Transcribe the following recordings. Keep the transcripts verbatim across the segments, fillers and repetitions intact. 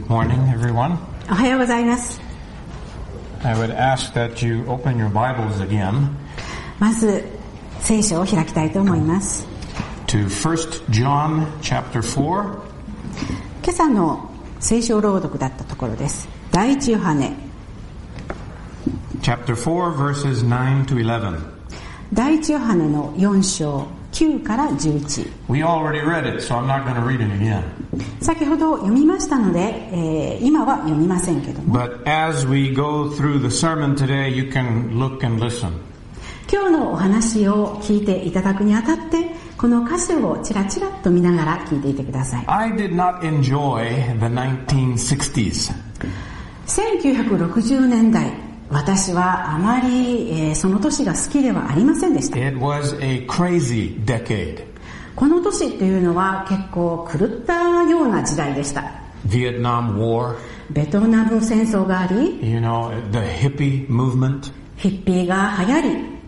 Good morning, everyone. おはようございます。 I would ask that you open your Bibles again まず聖書を開きたいと思います。 to First John chapter four. 今朝の聖書朗読だったところです。第一ヨハネ Chapter four verses nine to eleven. 第一ヨハネのよん章きゅうからじゅういち。 We already read it, so I'm not going to read it again. 先ほど読みましたので、えー、今は読みませんけども。 But as we go through the sermon today, you can look and listen. 今日のお話を聞いていただくにあたって、この歌詞をちらちらっと見ながら聞いていてください。 I did not enjoy the nineteen sixties. せんきゅうひゃくろくじゅうねんだい、私はあまり、えー、その年が好きではありませんでした。 It was a crazy decade. この年っていうのは結構狂ったような時代でした。 Vietnam War. ベトナム戦争があり、 You know, the hippie movement. ヒッピーが流行り、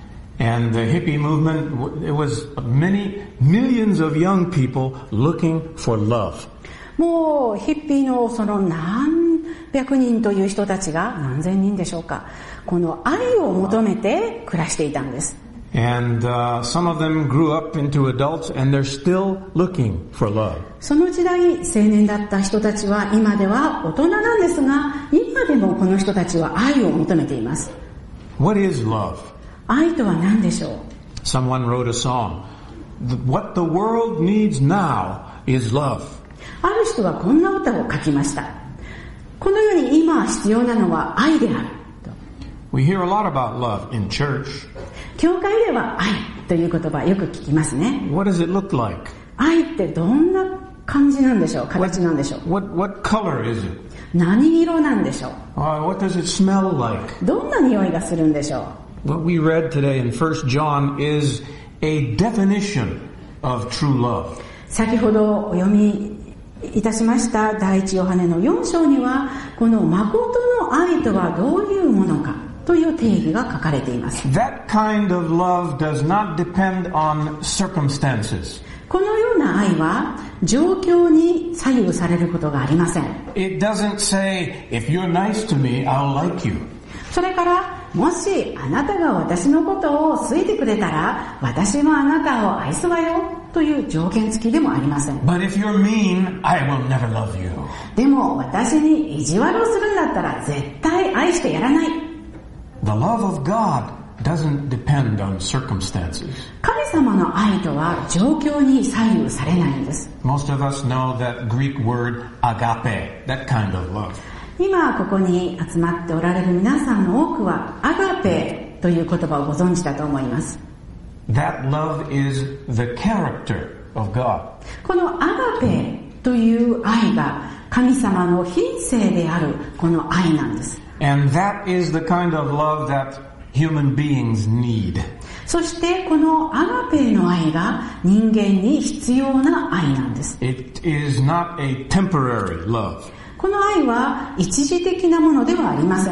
And the hippie movement, it was many millions of young people looking for love. もうヒッピーのその何百人という人たちが、何千人でしょうか、この愛を求めて暮らしていたんです。 And uh, some of them grew up into adults and they're still looking for love. その時代青年だった人たちは今では大人なんですが、今でもこの人たちは愛を求めています。 What is love? 愛とは何でしょう。 Someone wrote a song. What the world needs now is love. ある人はこんな歌を書きました。この世に今必要なのは愛であると。 We hear a lot about love in church. 教会では愛という言葉よく聞きますね。 What does it look like? 愛ってどんな感じなんでしょう、形なんでしょう。 What, what color is it? 何色なんでしょう。 Uh, what does it smell like? どんな匂いがするんでしょう。 What we read today in First John is a definition of true love. 先ほどお読みいたしました第一ヨハネのよん章には、この誠の愛とはどういうものかという定義が書かれています。 That kind of love does not depend on circumstances. このような愛は状況に左右されることがありません。 It doesn't say, if you're nice to me, I'll like you. それから、もしあなたが私のことを好いてくれたら、私もあなたを愛すわよという条件付きでもありません。 But if you're mean, I will never love you. でも私に意地悪をするんだったら絶対愛してやらない。 The love of God doesn't depend on circumstances. 神様の愛とは状況に左右されないんです。 Most of us know that Greek word agape, that kind of love. 今ここに集まっておられる皆さんの多くはアガペという言葉をご存知だと思います。 That love is the character of God. このアガペという愛が神様の品性であるこの愛なんです。 And that is the kind of love that human beings need. そしてこのアガペの愛が人間に必要な愛なんです。 It is not a temporary love. この愛は一時的なものではありません。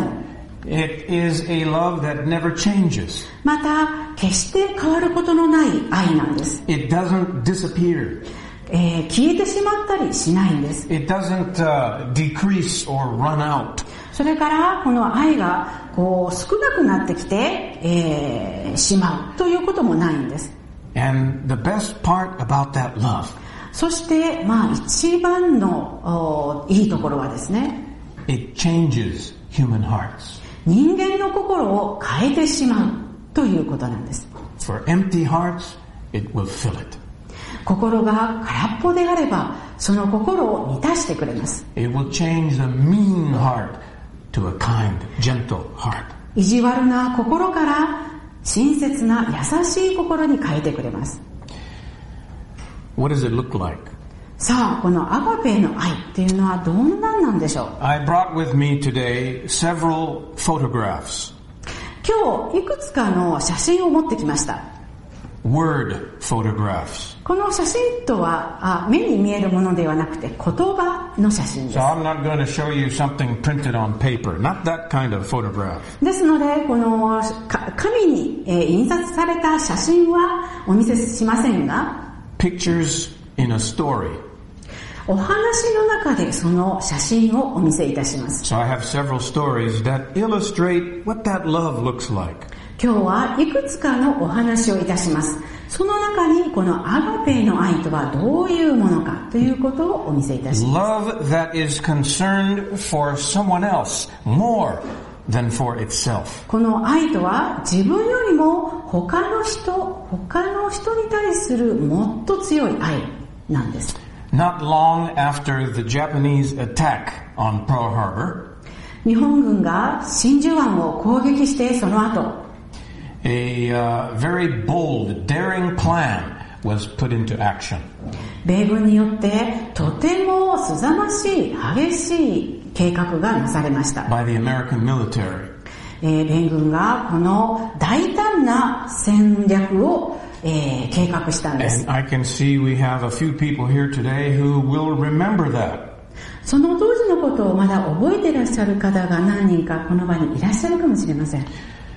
It is a love that never changes. また決して変わることのない愛なんです。 It doesn't disappear. えー、消えてしまったりしないんです。 It doesn't uh, decrease or run out. それからこの愛がこう少なくなってきて、えー、しまうということもないんです。 And the best part about that love, そしてまあ一番のいいところはですね、 it changes human hearts. 人間の心を変えてしまうということなんです。 For empty hearts, it will fill it. 心が空っぽであればその心を満たしてくれます。 It will change the mean heart to a kind, gentle heart. 意地悪な心から親切な優しい心に変えてくれます。 What does it look like? さあ、このアガペの愛っていうのはどんなんなんでしょう。 I brought with me today several photographs. 今日いくつかの写真を持ってきました。 Word photographs. この写真とはあ目に見えるものではなくて言葉の写真です。 So I'm not going to show you something printed on paper. Not that kind of photograph. ですので、この紙に、えー、印刷された写真はお見せしませんが、 Pictures in a story. お話の中でその写真をお見せいたします。 So I have several stories that illustrate what that love looks like. 今日はいくつかのお話をいたします。その中にこのアガペの愛とはどういうものかということをお見せいたします。 Love that is concerned for someone else more than for itself. この愛とは自分よりも他の人、他の人に対するもっと強い愛なんです。 Not long after the Japanese attack on Pearl Harbor, 日本軍が真珠湾を攻撃してその後、 a uh, very bold, daring plan was put into action. 米軍によってとてもすざましい激しい計画がなされました。 By the American military. えー、米軍がこの大胆な戦略を、えー、計画したんです。 And I can see we have a few people here today who will remember that. その当時のことをまだ覚えていらっしゃる方が何人かこの場にいらっしゃるかもしれません。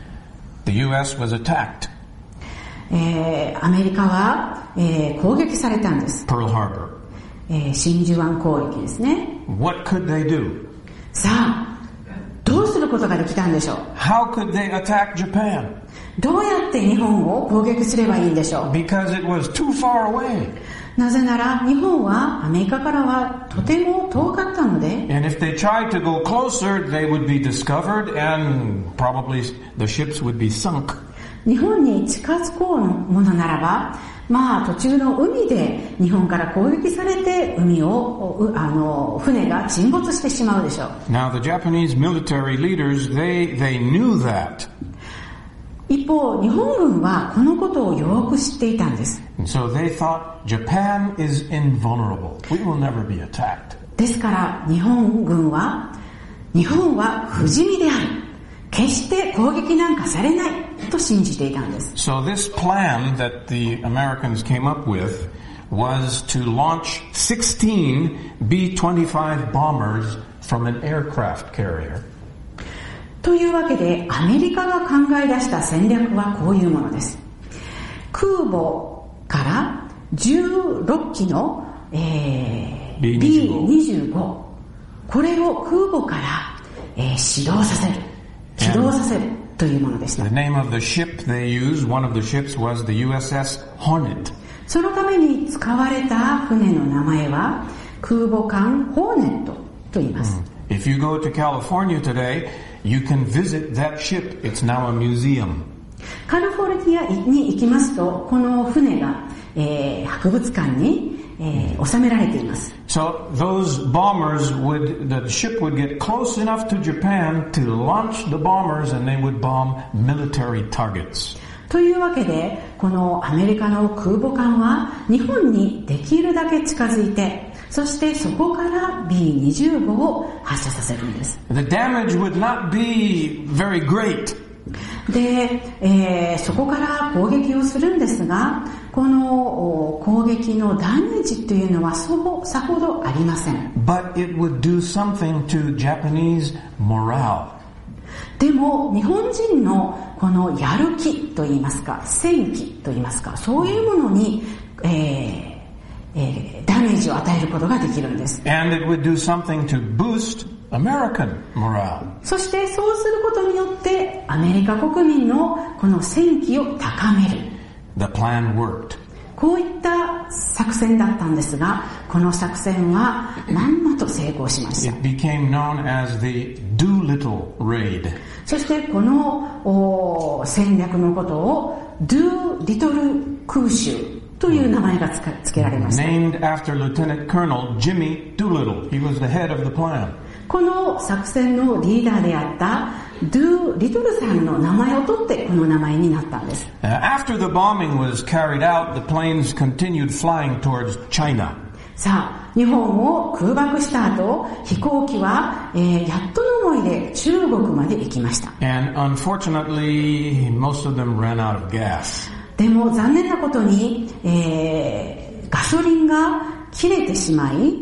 The U S was attacked. えー、アメリカは、えー、攻撃されたんです。 Pearl Harbor. えー、真珠湾攻撃ですね。 What could they do? さあ、どうすることができたんでしょう。 How could they attack Japan? どうやって日本を攻撃すればいいんでしょう。 Because it was too far away. なぜなら日本はアメリカからはとても遠かったので、 And if they tried to go closer, they would be discovered and probably the ships would be sunk. 日本に近づこうのものならば、まあ途中の海で日本から攻撃されて海をあの船が沈没してしまうでしょう。 Now the Japanese military leaders, they they knew that. 一方日本軍はこのことをよく知っていたんです。 And so they thought Japan is invulnerable. We will never be attacked. ですから日本軍は日本は不死身である、決して攻撃なんかされないと信じていたんです。 So this plan that the Americans came up with was to launch sixteen B twenty-five bombers from an aircraft carrier. というわけでアメリカが考え出した戦略はこういうものです。空母からじゅうろっきの、えー、ビーにじゅうご これを空母から、えー、始動させる起動させるというものでした。 The name of the ship they used, one of the ships was the U S S Hornet. そのために使われた船の名前は空母艦ホーネットと言います。 If you go to California today, you can visit that ship. It's now a museum. カリフォルニアに行きますと、この船が、えー、博物館に、えー、収められています。 So those bombers would, the ship would get close enough to Japan to launch the bombers and they would bomb military targets. というわけで、このアメリカの空母艦は日本にできるだけ近づいて、そしてそこから ビーにじゅうご を発射させるんです。 The damage would not be very great. で、えー、そこから攻撃をするんですが、この攻撃のダメージというのはそさほどありません。 But it would do something to Japanese morale. でも日本人のこのやる気といいますか、戦気といいますか、そういうものに、えーえー、ダメージを与えることができるんです。 And it would do something to boost American morale. そしてそうすることによってアメリカ国民のこの戦気を高める。 The plan worked. こういった作戦だったんですが、この作戦はまんまと成功しました。 It became known as the Doolittle Raid. そしてこの戦略のことを Do Little 空襲という名前がつけ、つけられました。 Named after Lieutenant Colonel Jimmy Doolittle. He was the head of the plan. この作戦のリーダーであったドゥ・リトルさんの名前を取ってこの名前になったんです。 Uh, after the bombing was carried out, the planes continued flying towards China. さあ、日本を空爆した後、飛行機は、えー、やっとの思いで中国まで行きました。 And unfortunately, most of them ran out of gas. でも残念なことに、えー、ガソリンが切れてしまい、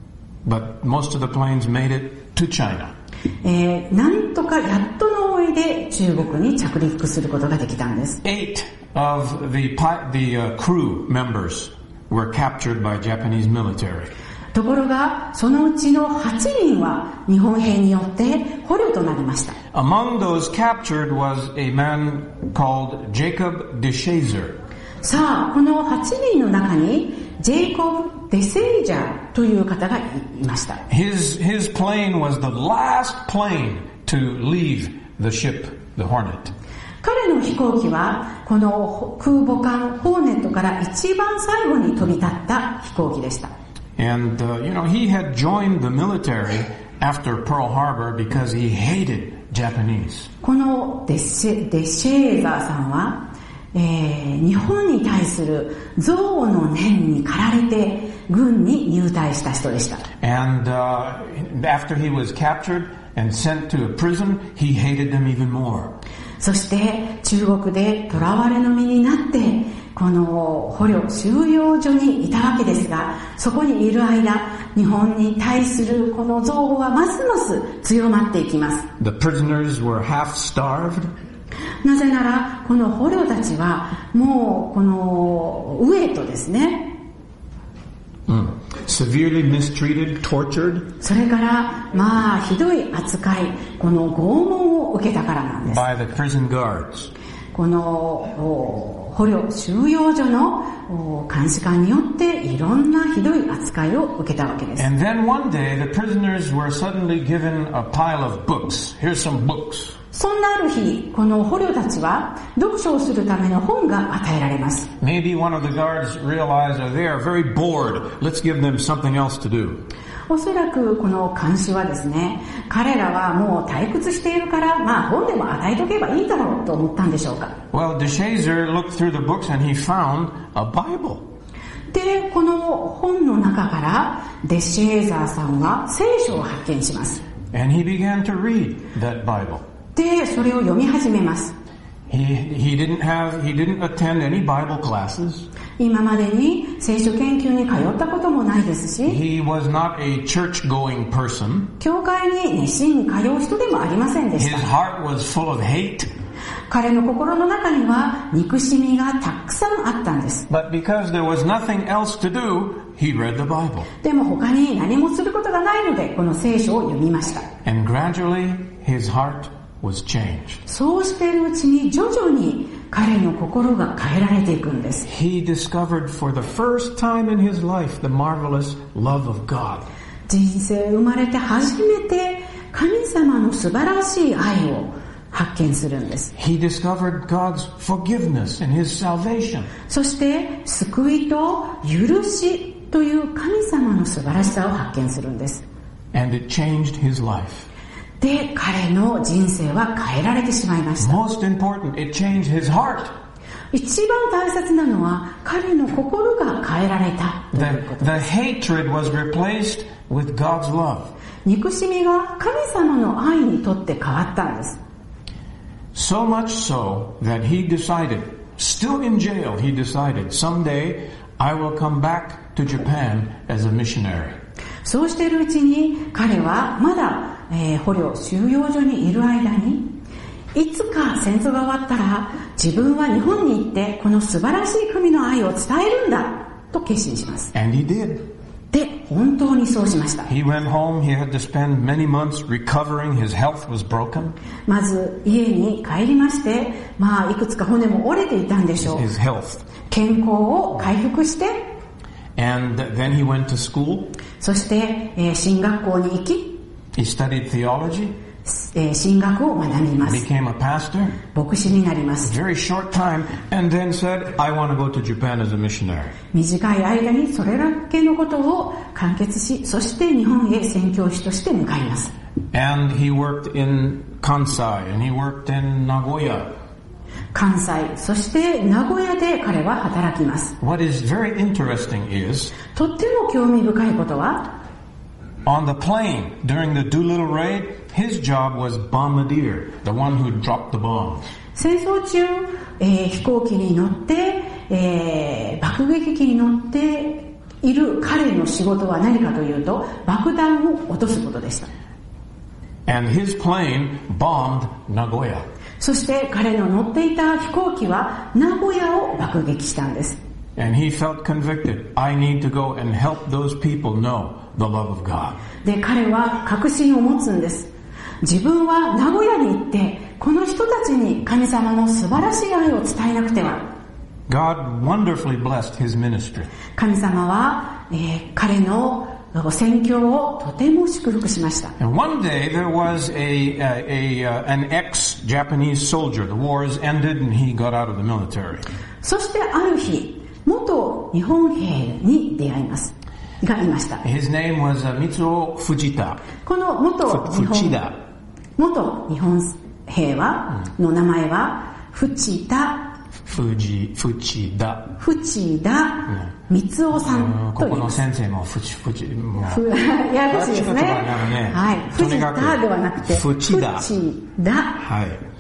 But most of the planes made it to China. えー、なんとかやっとの思いで中国に着陸することができたんです。 Eight of the, the、uh, crew members were captured by Japanese military. ところがそのうちのはちにんは日本兵によって捕虜となりました。 Among those captured was a man called Jacob DeShazer. さあこのはちにんの中にジェイコブ・デセイジャーという方がいました。 His, his plane was the last plane to leave the ship, the Hornet. 彼の飛行機はこの空母艦ホーネットから一番最後に飛び立った飛行機でした。 And, uh, you know, he had joined the military after Pearl Harbor because he hated Japanese. このデシェ、デシェーザーさんは、えー、日本に対する憎悪の念に駆られて軍に入隊した人でした。 And uh, after he was captured and sent to a prison, he hated them even more. そして中国で囚われの身になってこの捕虜収容所にいたわけですが、そこにいる間日本に対するこの憎悪はますます強まっていきます。 The prisoners were half starved. なぜならこの捕虜たちはもうこの飢えとですね、 Mm. Severely mistreated, tortured それからまあひどい扱い、この拷問を受けたからなんです。 by the prison guards. この捕虜収容所の監視官によっていろんなひどい扱いを受けたわけです。 And then one day the prisoners were suddenly given a pile of books. Here's some books. そんなある日、この捕虜たちは読書をするための本が与えられます。 Maybe one of the guards realized that they are very bored. Let's give them something else to do. おそらくこの監視はですね、彼らはもう退屈しているから、まあ本でも与えとけばいいだろうと思ったんでしょうか。 Well, DeShazer looked through the books and he found a Bible. で、この本の中からデシェーザーさんは聖書を発見します。 And he began to read that Bible. で、それを読み始めます。 He, he didn't have, he didn't attend any Bible classes. 今までに聖書研究に通ったこともないですし、 He was not a church-going person. 教会に熱心に通う人でもありませんでし His た。 heart was full of hate. 彼の心の中には憎しみがたくさんあったんです。 But because there was nothing else to do, he read the Bible. でも他に何もすることがないので、この聖書を読みました。 And gradually, his heart was changed. そうしているうちに徐々に彼の心が変えられていくんです。 He discovered for the first time in his life the marvelous love of God. 人生生まれて初めて神様の素晴らしい愛を発見するんです。 He discovered God's forgiveness and his salvation. そして救いと許しという神様の素晴らしさを発見するんです。 And it changed his life. で、彼の人生は変えられてしまいました。 Most important, it changed his heart. 一番大切なのは彼の心が変えられたというこ The, と the です。 hatred was replaced with God's love. 憎しみが神様の愛にとって変わったんです。 So much so that he decided, still in jail, he decided, someday I will come back to Japan as a missionary. そうしているうちに彼はまだ、えー、捕虜収容所にいる間に、いつか戦争が終わったら自分は日本に行ってこの素晴らしい神の愛を伝えるんだと決心します。 And he did. で、本当にそうしました。 He went home, he had to spend many months recovering, his health was broken. まず家に帰りまして、まあいくつか骨も折れていたんでしょう。 His health. 健康を回復して、 And then he went to school. そして、えー、進学校に行き、 He studied theology, えー、進学を学びます。 became a pastor, 牧師になります。 very short time, and then said, I want to go to Japan as a missionary. 短い間にそれだけのことを完結し、そして日本へ宣教師として向かいます。 And he worked in Kansai, and he worked in Nagoya. 関西、そして名古屋で彼は働きます。 What is very interesting is, とっても興味深いことは、 on the plane during the Doolittle raid, his job was bombardier, the one who dropped the bombs. 戦争中、えー、飛行機に乗って、えー、爆撃機に乗っている彼の仕事は何かというと、爆弾を落とすことでした。 And his plane bombed Nagoya. そして彼の乗っていた飛行機は名古屋を爆撃したんです。 And he felt convicted. I need to go and help those people know the love of God. で、彼は確信を持つんです。自分は名古屋に行って、この人たちに神様の素晴らしい愛を伝えなくては。 God wonderfully blessed his ministry. 神様は、えー、彼の宣教をとても祝福しました。 And one day there was a, a, a, uh, an ex-Japanese soldier. The wars ended and he got out of the military. そしてある日、元日本兵に出会います。がいました。 His name was uh, Mitsuo Fujita. この元日本、 Fujita. 元日本兵は、の名前は、藤田藤、藤田。 藤田光雄さんと言います。 ここの先生も藤、藤、もう。 ややこしいですね。 ねはい。藤田ではなくて、 藤田。 藤田。 はい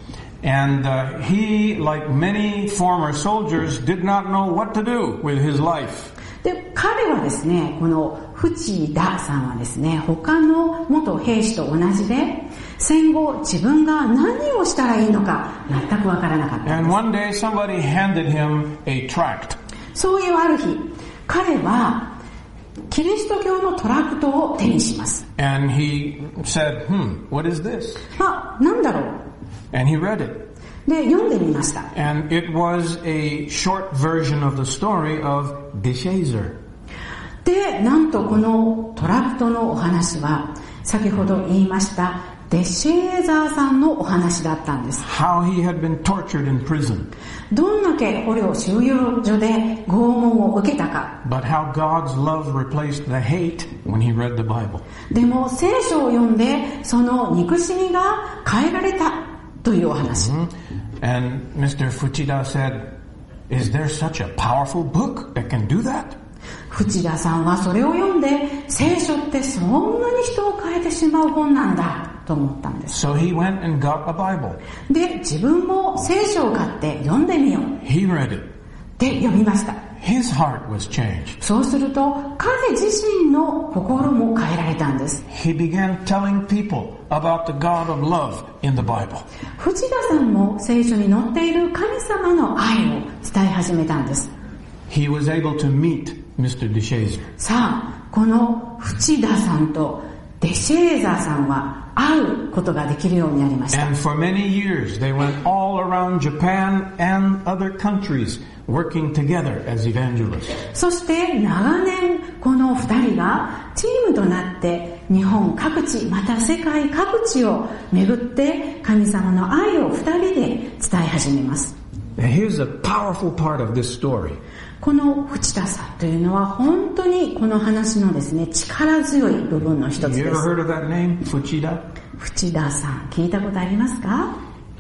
。And uh, he, like many former soldiers, did not know what to do with his life. で、彼はですね、この藤田さんはですね、他の元兵士と同じで、戦後自分が何をしたらいいのか全くわからなかったんです。 And one day somebody handed him a tract. そういうある日、彼はキリスト教のトラクトを手にします。 And he said, hmm, what is this? あ、なんだろう。 And he read it. で、読んでみました。 And it was a short version of the story of Deshazer. で、なんとこのトラクトのお話は、先ほど言いましたデシェーザーさんのお話だったんです。 How he had been tortured in prison. どんだけ捕虜収容所で拷問を受けたか。 But how God's love replaced the hate when he read the Bible. でも聖書を読んでその憎しみが変えられたというお話。 Mm-hmm. And Mister Fujita said, "Is there such a powerful book that can do that?" 藤田さんはそれを読んで聖書ってそんなに人を変えてしまう本なんだと思ったんです。 So he went and got a Bible. で、自分も聖書を買って読んでみよう。 He read it. で、読みました。 His heart was changed. そうすると彼自身の心も変えられたんです。 He began telling people about the God of love in the Bible. 藤田さんも聖書に載っている神様の愛を伝え始めたんです。 He was able to meet Mister Deshazer. さあ、この藤田さんとデシェーザーさんは会うことができるようになりました。 And for many years they went all around Japan and other countries working together as evangelists. そして長年この二人がチームとなって日本各地また世界各地を巡って神様の愛を二人で伝え始めます。 Now here's a powerful part of this story. この藤田さんというのは本当にこの話のですね力強い部分の一つです。 You ever heard of that name, Fujita? 藤田さん聞いたことありますか？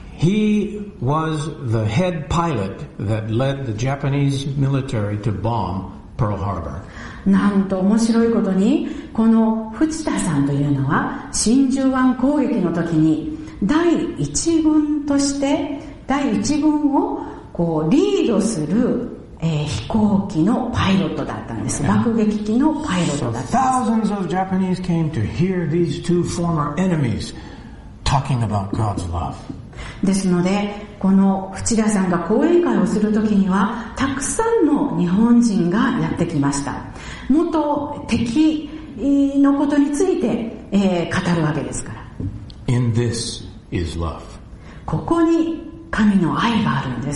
He was the head pilot that led the Japanese military to bomb Pearl Harbor. なんと面白いことにこの藤田さんというのは真珠湾攻撃の時に第一軍として第一軍をこうリードするえー、飛行機のパイロットだったんです。爆撃機のパイロットだったんです。 So thousands of Japanese came to hear these two former enemies talking about God's love. ですので、この藤田さんが講演会をするときには、たくさんの日本人がやってきました。元敵のことについて、えー、語るわけですから。 In this is love. ここに神の愛があるんです。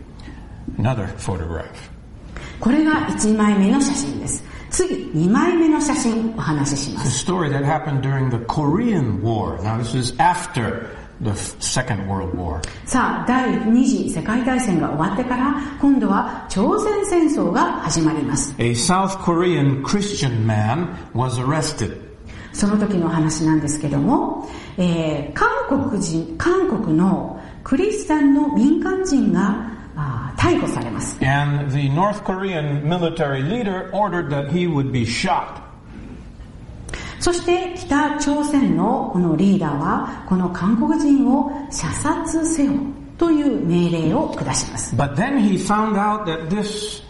Another photograph. これがいちまいめの写真です。次、にまいめの写真お話ししま It's a す。 story that happened during the Korean War. Now this is after the Second World War. さあ、第二次世界大戦が終わってから、今度は朝鮮戦争が始まります。 A South Korean Christian man was arrested. その時の話なんですけども、えー、韓国人、韓国のクリスチャンの民間人が逮捕されます。 And the North Korean military leader ordered that he would be shot. そして北朝鮮のこのリーダーはこの韓国人を射殺せよという命令を下します。 But then he found out that this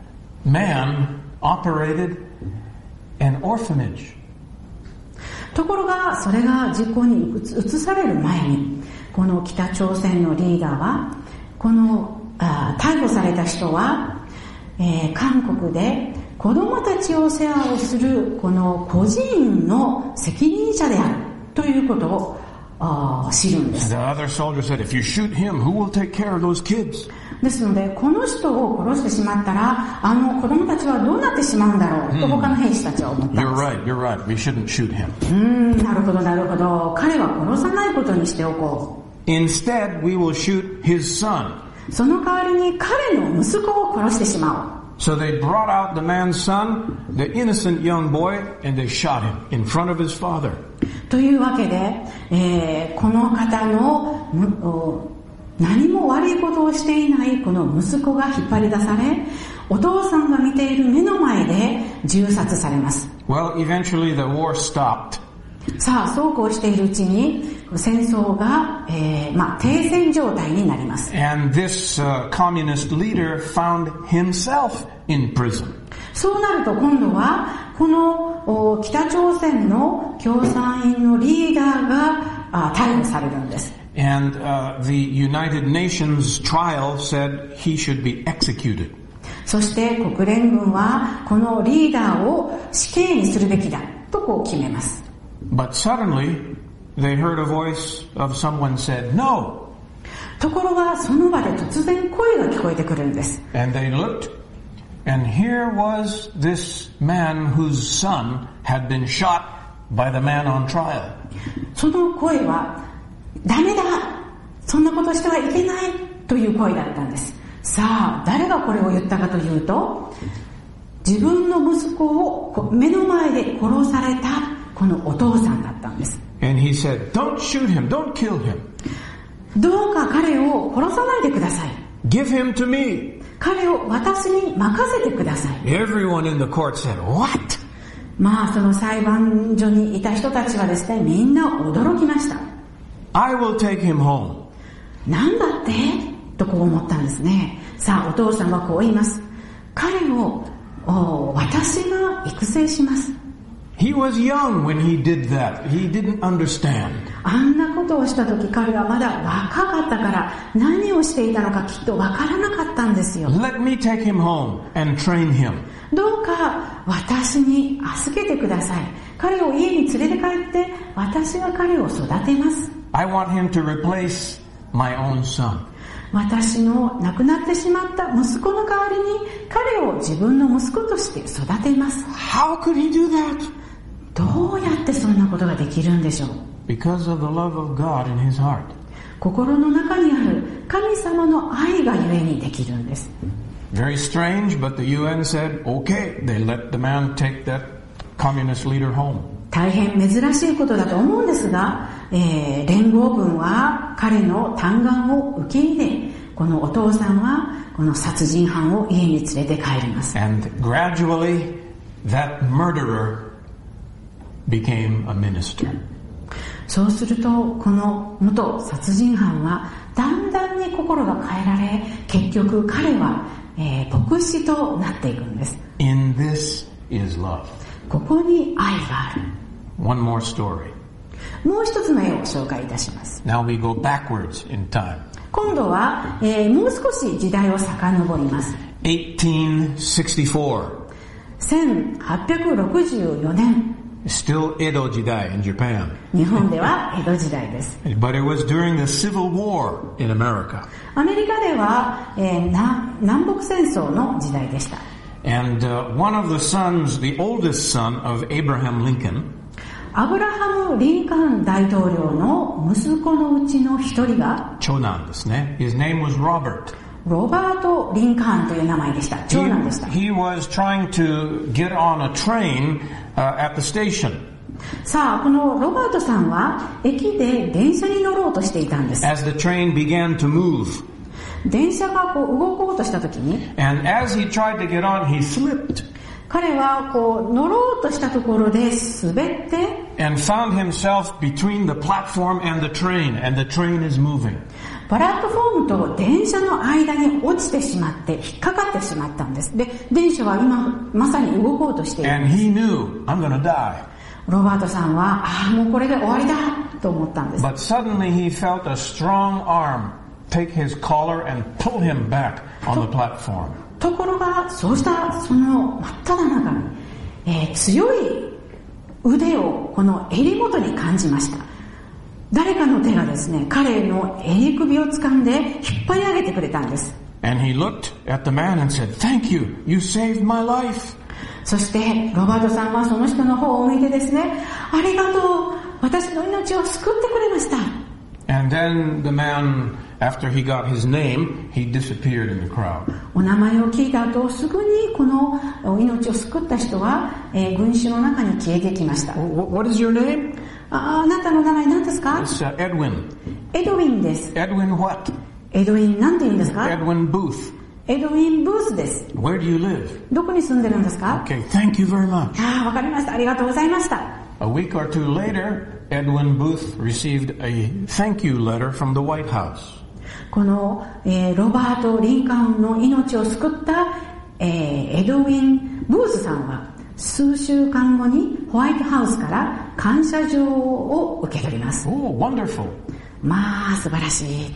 man operated an orphanage. ところがそれが実行に移される前にこの北朝鮮のリーダーはこのあ逮捕された人は、えー、韓国で子供たちを世話をするこの個人の責任者であるということをあ知るんです。 The other soldier said, if you shoot him, who will take care of those kids? ですので、この人を殺してしまったら、あの子供たちはどうなってしまうんだろうと他の兵士たちは思ったんです。 You're right, you're right. We shouldn't shoot him. うーん、なるほど、なるほど。彼は殺さないことにしておこう。Instead, we will shoot his son. その代わりに彼の息子を殺してしまおう。 So they brought out the man's son, the innocent young boy, and they shot him in front of his father. というわけで、えー、この方の何も悪いことをしていないこの息子が引っ張り出され、お父さんが見ている目の前で銃殺されます。 Well, eventually the war stopped. さあ、そうこうしているうちに戦争が、えーまあ、停戦状態になります。 And this、uh, communist leader found himself in prison. そうなると今度はこの北朝鮮の共産院のリーダーが逮捕されるんです。 And uh, the United Nations trial said he should be executed. そして国連軍はこのリーダーを死刑にするべきだとこう決めます。 But suddenly they heard a voice of someone said, "No." ところがその場で突然声が聞こえてくるんです。 And they looked, and here was this man whose son had been shot by the man on trial. その声は、ダメだ、そんなことしてはいけないという声だったんです。さあ、誰がこれを言ったかというと、自分の息子を目の前で殺されたこのお父さんだったんです。 And he said, "Don't shoot him, don't kill him. どうか彼を殺さないでください。 Give him to me." 彼を私に任せてください。 Everyone in the court said, "What?" まあその裁判所にいた人たちはですね、みんな驚きました。 I will take him home. なんだってとこう思ったんですね。さあ、お父さんはこう言います。彼を私が育成します。 He was young when he did that. He didn't understand. あんなことをした時、彼はまだ若かったから何をしていたのかきっとわからなかったんですよ。 Let me take him home and train him. どうか私に預けてください。彼を家に連れて帰って私が彼を育てます。 I want him to replace my own son. 私の亡くなってしまった息子の代わりに彼を自分の息子として育てます。 How could he do that? どうやってそんなことができるんでしょう。 Because of the love of God in his heart. 心の中にある神様の愛がゆえにできるんです。 Very strange, but the U N said, okay, they let the man take that communist leader home. 大変珍しいことだと思うんですが、えー、連合軍は彼の嘆願を受け入れ、このお父さんはこの殺人犯を家に連れて帰ります。 And gradually that murderer became a minister. そうするとこの元殺人犯はだんだんに心が変えられ、結局彼は、えー、牧師となっていくんです。 In this is love. ここに愛がある。 One more story. もう一つの絵を紹介いたします。 Now we go backwards in time. 今度は、えー、もう少し時代を遡ります。 eighteen sixty-four. せんはっぴゃくろくじゅうよねん。 Still Edo 時代 in Japan. 日本では江戸時代です。 But it was during the Civil War in America. アメリカでは、えー、な南北戦争の時代でした。 And uh, one of the sons, the oldest son of Abraham Lincoln, アブラハム・リンカーン大統領の息子のうちの一人が長男ですね。His name was Robert. ロバート・リンカーンという名前でした。長男でした。 He, he was trying to get on a train uh, at the station. さあ、このロバートさんは駅で電車に乗ろうとしていたんです。 As the train began to move. 電車がこう動こうとしたときに、 And as he tried to get on, he slipped. 彼はこう乗ろうとしたところで滑って、 And found himself between the platform and the train, and the train is moving. プラットフォームと電車の間に落ちてしまって引っかかってしまったんです。で、電車は今まさに動こうとしているんです。 And he knew, I'm gonna die. ロバートさんは、ああ、もうこれで終わりだと思ったんです。 But suddenly he felt a strong arm take his collar and pull him back on the platform. ところがそうしたその真っ只中に、えー、強い腕をこの襟元に感じました。誰かの手がですね、彼の襟首を掴んで引っ張り上げてくれたんです。 And he looked at the man and said, "Thank you, you saved my life." そしてロバートさんはその人の方を向いてですね、ありがとう、私の命を救ってくれました。 And then the man, after he got his name, he disappeared in the crowd. お名前を聞いた後、すぐにこの命を救った人は、えー、群衆の中に消えていきました。 What is your name? あ, あなたの名前何ですか？ It's、uh, Edwin. エドウィンです。 Edwin what? エドウィン何て言うんですか？ Edwin Booth. エドウィン・ブースです。 Where do you live? どこに住んでるんですか？ Okay, thank you very much. ああ、わかりました。ありがとうございました。 A week or two later, Edwin Booth received a thank you letter from the White House. この、えー、ロバート・リンカーンの命を救った、えー、エドウィン・ブースさんは数週間後にホワイトハウスから感謝状を受け取ります。 Oh, wonderful. まあ素晴らしい。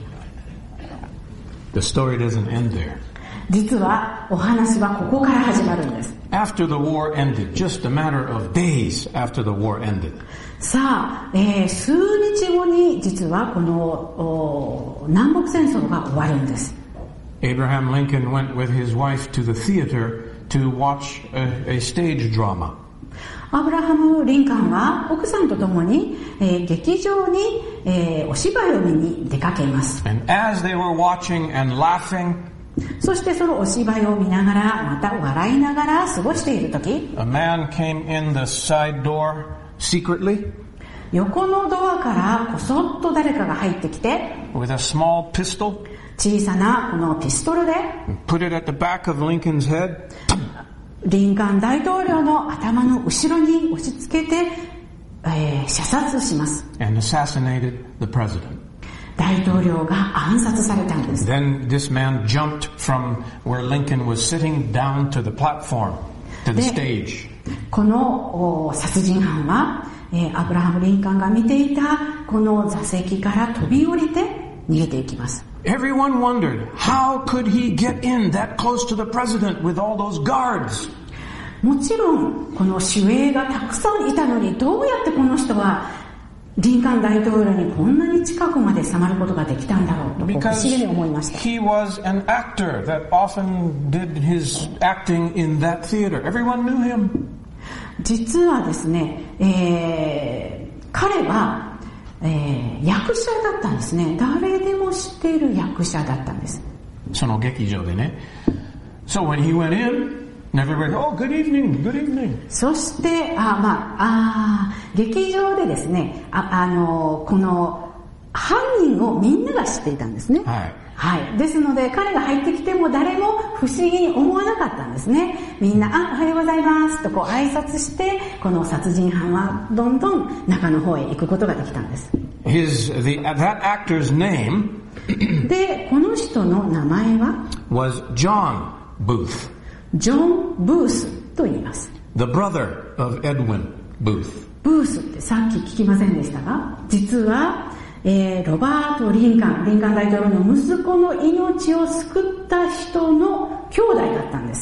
The story doesn't end there. 実はお話はここから始まるんです。 After the war ended, just a matter of days after the war ended. さあ、えー、数日後に実はこの南北戦争が終わるんです。 Abraham Lincoln went with his wife to the theater to watch a, a stage drama. アブラハム・リンカーンは奥さんと共に、えー、劇場に、えー、お芝居を見に出かけます。 And as they were watching and laughing, そしてそのお芝居を見ながらまた笑いながら過ごしているとき、 a man came in the side door secretly, 横のドアからこそっと誰かが入ってきて with a small pistol, 小さなこのピストルで put it at the back of Lincoln's head, リンカーン大統領の頭の後ろに押し付けて、えー、射殺します。 and assassinated the president. 大統領が暗殺されたんです。 Then this man jumped from where Lincoln was sitting down to the platform, to the stage. この殺人犯は、えー、アブラハム・リンカーンが見ていたこの座席から飛び降りて逃げていきます。 Everyone wondered, how could he get in that close to the president with all those guards? もちろんこの守衛がたくさんいたのに、どうやってこの人はリンカーン大統領にこんなに近くまで迫ることができたんだろうと不思議に思いました。 He was an actor that often did his acting in that theater. Everyone knew him. 実はですね、えー、彼は、えー、役者だったんですね。誰でも知っている役者だったんです。 その劇場でね。So when he went in,Everybody, oh, good evening, good evening. そして、あ、まあ、あ劇場でですね、あ、あの、この犯人をみんなが知っていたんですね。 はい。 はい。ですので、彼が入ってきても誰も不思議に思わなかったんですね。みんな、あ、おはようございますとこう挨拶して、この殺人犯はどんどん中の方へ行くことができたんです。 His, the, that actor's name で、この人の名前は was John Booth. ジョン・ブースと言います。 The brother of Edwin Booth. ブースってさっき聞きませんでしたが、実は、えー、ロバート・リンカーン、リンカーン大統領の息子の命を救った人の兄弟だったんです。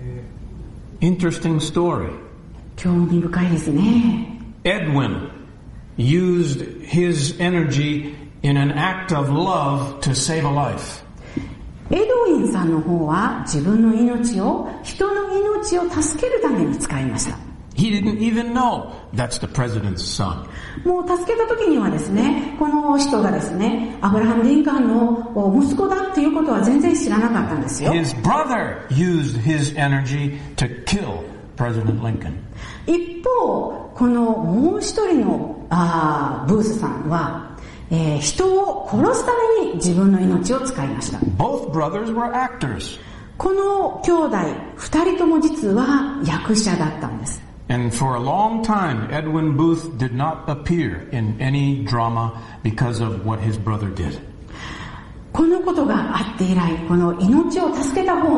Interesting story. 興味深いですね。 Edwin used his energy in an act of love to save a life. エドウィンさんの方は自分の命を、人の命を助けるために使いました。 He didn't even know that's the president's son. もう助けた時にはですね、この人がですね、アブラハム・リンカーンの息子だっていうことは全然知らなかったんですよ。 His brother used his energy to kill President Lincoln. 一方、このもう一人のあーブースさんは、えー、人を殺すために自分の命を使いました。 Both brothers were actors. この兄弟二人とも実は役者だったんです。 And for a long time, Edwin Booth did not appear in any drama because of what his brother did. このことがあって以来、この命を助けた方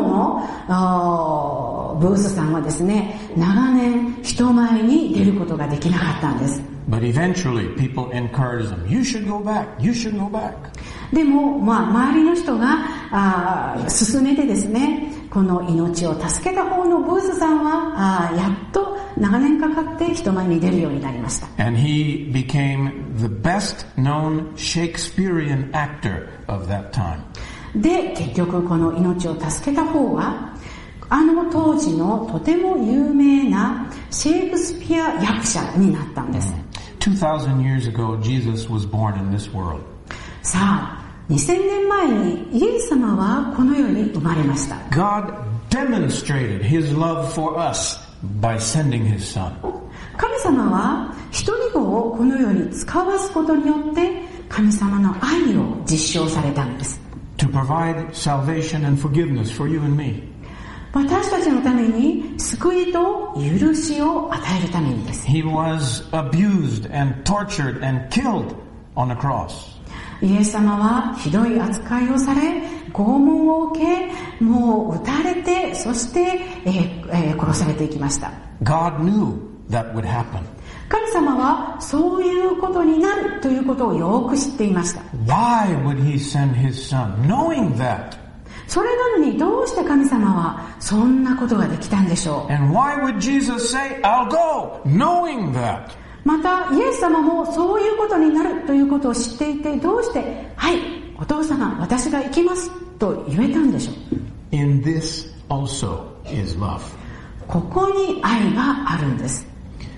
のブースさんはですね、長年人前に出ることができなかったんです。 But eventually people encouraged him, you should go back, you should go back. でも、まあ、周りの人が、あ進めてですね、この命を助けた方のブースさんは、あやっと長年かかって人前に出るようになりました。 And he became the best known Shakespearean actor of that time. で、結局この命を助けた方は、あの当時のとても有名なシェイクスピア役者になったんです。 two thousand years ago, Jesus was born in this world. さあ、にせんねんまえにイエス様はこの世に生まれました。 God demonstrated his love for us by sending his son. 神様は一人子をこの世に使わすことによって神様の愛を実証されたんです。 To provide salvation and forgiveness for you and me. 私たちのために救いと許しを与えるためにです。 He was abused and tortured and killed on a cross. イエス様はひどい扱いをされ、拷問を受け、もう撃たれて、そして、えーえー、殺されていきました。 God knew that would happen. 神様はそういうことになるということをよく知っていました。 Why would he send his son, knowing that? それなのにどうして神様はそんなことができたんでしょう。 And why would Jesus say, I'll go, knowing that? またイエス様もそういうことになるということを知っていて、どうしてはいお父様私が行きますと言えたんでしょう。 In this also is love. ここに愛があるんです。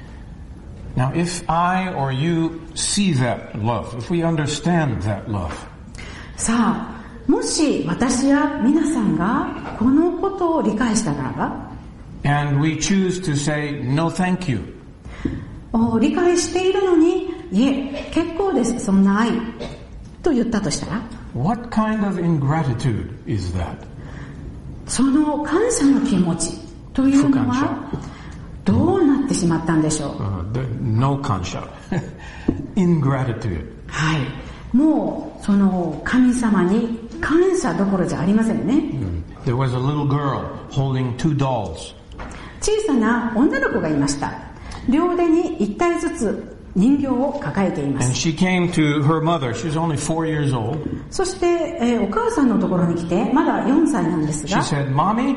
Now if I or you see that love, if we understand that love, さあもし私や皆さんがこのことを理解したならば、 and we choose to say, no thank you, 理解しているのにいえ結構ですそんな愛と言ったとしたら、 what kind of ingratitude is that? その感謝の気持ちというのはどうなってしまったんでしょう。 Uh, the, no kansha. Ingratitude. はい、もうその神様に感謝どころじゃありませんね。 Mm. There was a little girl holding two dolls. 小さな女の子がいました。両手に一体ずつ人形を抱えていま And す。 she came to her mother. She was only four years old. そして、えーお母さんのところに来てまだよんさいなんです She が、 said, Mommy,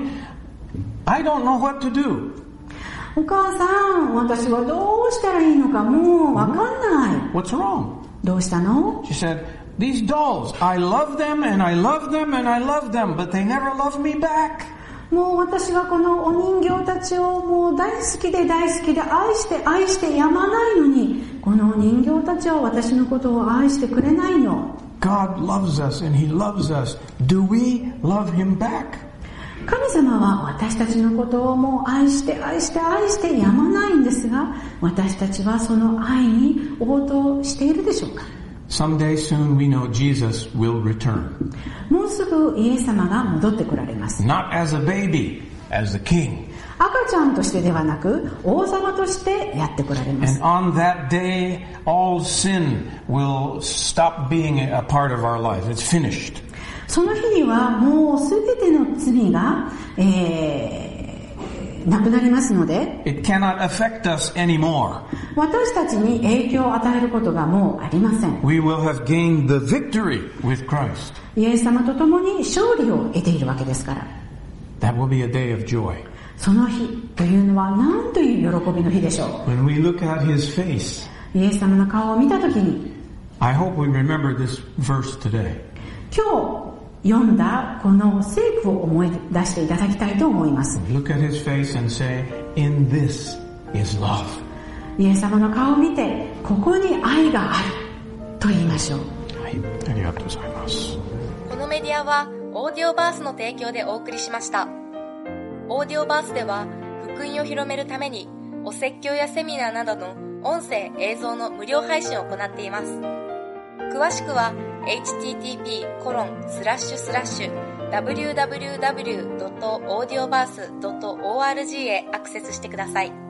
I don't know what to do. お母さん私はどうしたらいいのかもうわかんない。 What's wrong? どうしたの？ She said, these dolls, I love them and I love them and I love them, but they never love me back. もう私はこのお人形たちをもう大好きで大好きで愛して愛してやまないのに、このお人形たちは私のことを愛してくれないの。 God loves us and He loves us. Do we love Him back? 神様は私たちのことをもう愛して愛して愛してやまないんですが、私たちはその愛に応答しているでしょうか。 Someday soon we know Jesus will return. もうすぐイエス様が戻ってこられます。 Not as a baby, as the king. 赤ちゃんとしてではなく王様としてやってこられます。 And on that day, all sin will stop being a part of our life. It's finished. その日にはもうすべての罪が、えー、なくなりますので、 It cannot affect us anymore. 私たちに影響を与えることがもうありません。 We will have gained the victory with Christ. イエス様と共に勝利を得ているわけですから。 That will be a day of joy. その日というのは何という喜びの日でしょう。 When we look at His face, イエス様の顔を見たときに、 I hope we remember this verse today. 今日読んだこの聖句を思い出していただきたいと思います。 Look at His face and say, in this is love. イエス様の顔を見て、ここに愛があると言いましょう。 はい、ありがとうございます。 このメディアはオーディオバースの提供でお送りしました。オーディオバースでは福音を広めるためにお説教やセミナーなどの音声映像の無料配信を行っています。詳しくは エイチティーティーピーコロンスラッシュスラッシュダブリューダブリューダブリュードットオーディオバースドットオーアールジー へアクセスしてください。